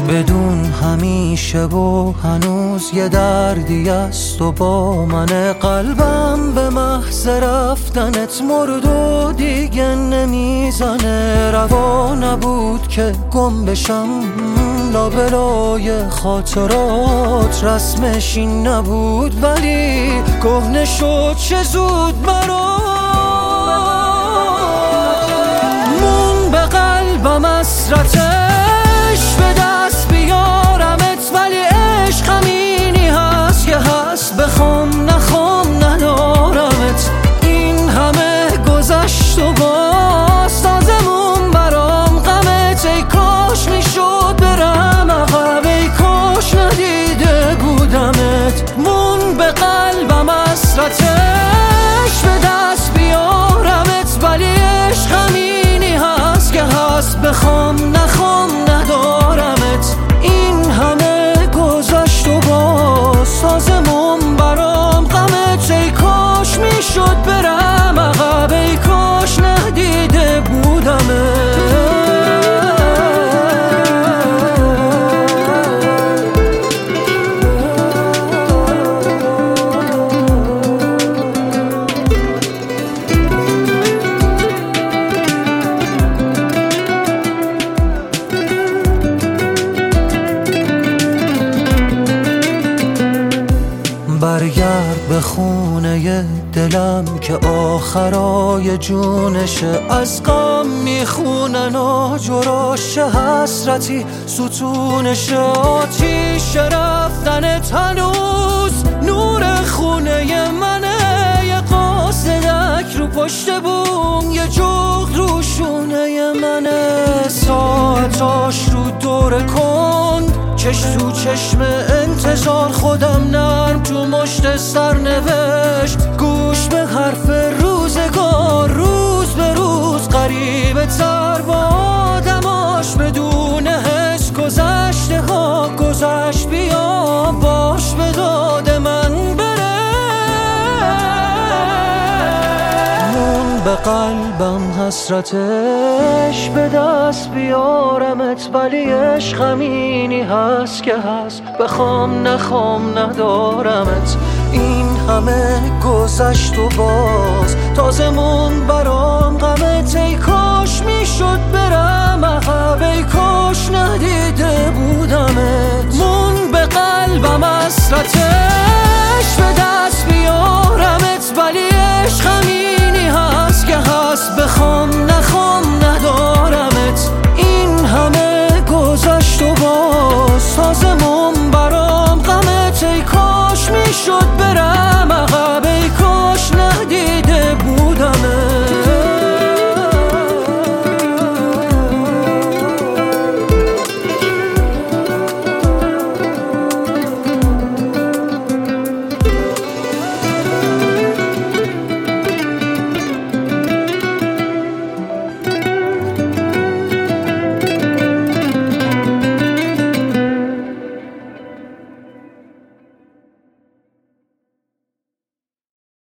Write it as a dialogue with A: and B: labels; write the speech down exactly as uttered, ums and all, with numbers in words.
A: بدون همیشه و هنوز یه دردی است و با من. قلبم به محض رفتنت مرد و دیگه نمیزنه. روا نبود که گم بشم لابلای خاطرات، رسمش این نبود ولی کهنه شد چه زود برات. مون به قلبم حسرتش به دست بیارمت، ولی عشق همینی هست که هست، بخوام نخوام ندارمت. این همه گذشت و باز تازمون برام غمت. ای کاش میشد برم عقب، ای کاش ندیده بودمت. مون به قلبم حسرتش به دست بیارمت، ولی عشق همینی هست که هست، بخوام نخوام ندارمت. این همه گذشت و باز تازمون برام غمت. ای کاش میشد برم عقب، ای کاش ندیده بودمت. برگرد به خونه دلم که آخرای جونشه. از غم میخونن آجراش حسرتی ستونشه. آتیش رفتنت هنوز نور خونه منه. یه قاصدک رو پشت بوم، یه جغد رو شونه منه. ساعتاش رو دور کند، چش تو چشم انتظار، خودم نرم تو مشت سرنوشت. گوش به حرف روزگار، روز به روز غریبه تر با آدماش. بدون حس گذشته ها گذشت، بیا باش به داد من بره. مون به قلبم حسرتش به دست بیارمت، ولی عشق همینی هست که هست، بخوام نخوام ندارمت. این همه گذشت و باز تازمون برام غمت. ای کاش میشد برم عقب، ای کاش ندیده بودمت. مون به قلبم حسرتش به